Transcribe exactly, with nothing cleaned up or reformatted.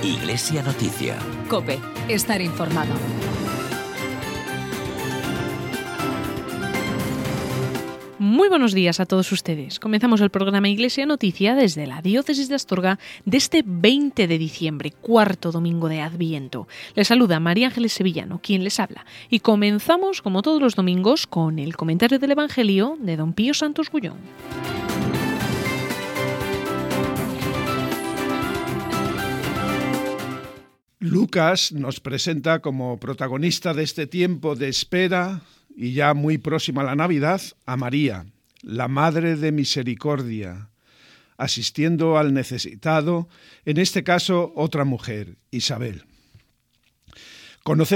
Iglesia Noticia. COPE. Estar informado. Muy buenos días a todos ustedes. Comenzamos el programa Iglesia Noticia desde la Diócesis de Astorga de este veinte de diciembre, cuarto domingo de Adviento. Les saluda María Ángeles Sevillano, quien les habla. Y comenzamos, como todos los domingos, con el comentario del Evangelio de don Pío Santos Gullón. Lucas nos presenta como protagonista de este tiempo de espera y ya muy próxima a la Navidad a María, la Madre de Misericordia, asistiendo al necesitado, en este caso otra mujer, Isabel. Conocer